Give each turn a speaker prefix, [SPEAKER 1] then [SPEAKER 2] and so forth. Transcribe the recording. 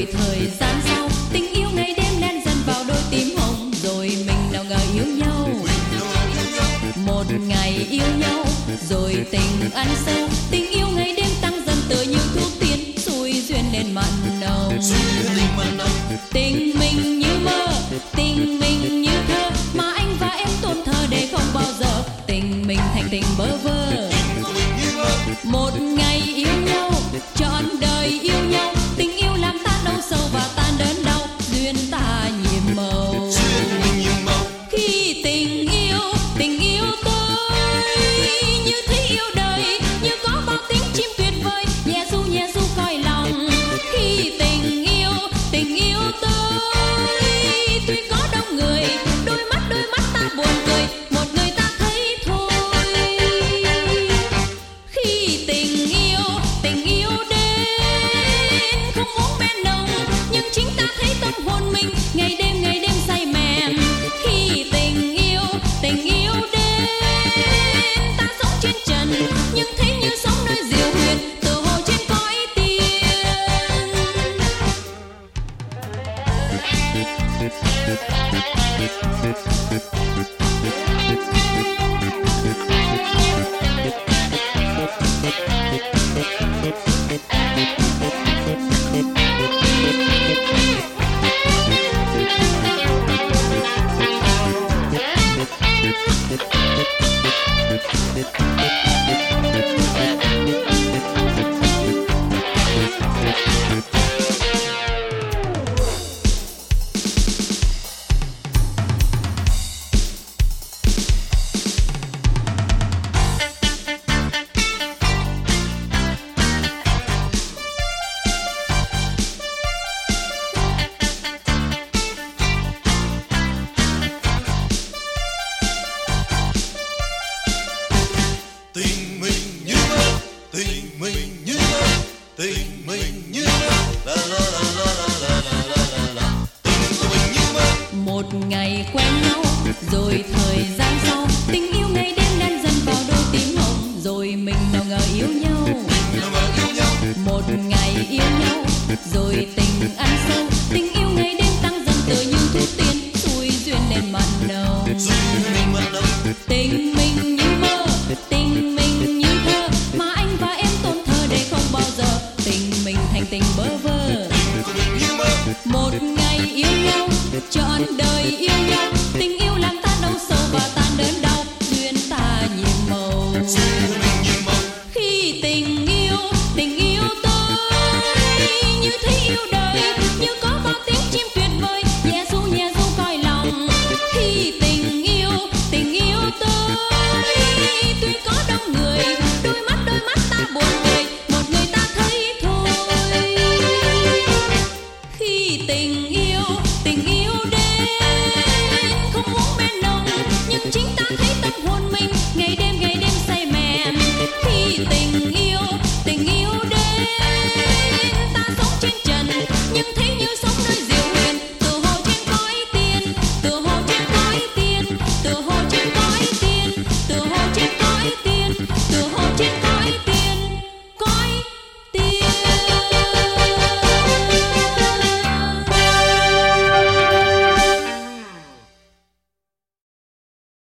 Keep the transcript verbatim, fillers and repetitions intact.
[SPEAKER 1] thời gian sau tình yêu ngày đêm đen dần vào đôi tím hồng, rồi mình nào ngờ yêu nhau. Một ngày yêu nhau rồi tình ăn sâu, tình yêu ngày đêm tăng dần tựa như thuốc tiên, xui duyên nên mặn nồng. Tình mình như mơ, tình mình như thơ, mà anh và em tôn thờ để không bao giờ tình mình thành tình bơ vơ. Một ngày yêu nhau trọn đời yêu nhau, tình yêu làm ta đau sâu và tan đớn đau, duyên ta nhiệm màu. Khi tình yêu tình yêu tôi như thấy yêu đời, như có bao tiếng chim tuyệt vời nhẹ ru nhẹ ru cõi lòng. Khi tình yêu tình yêu tôi tuy có đông người, đôi mắt đôi mắt ta buồn cười, một người ta thấy thôi. Khi tình yêu tình yêu đến không muốn men nồng, nhưng chính ta thấy tâm hồn mình ngày đêm ngày đêm say mềm. Khi tình yêu tình yêu đến ta sống trên trần, nhưng thấy như sống nơi diệu huyền, tự hồ trên cõi tiên.
[SPEAKER 2] Tình mình như mơ, tình mình như mơ, tình mình như mơ, la la la la la la la la la. Tình của mình như mơ.
[SPEAKER 1] Một ngày quen nhau rồi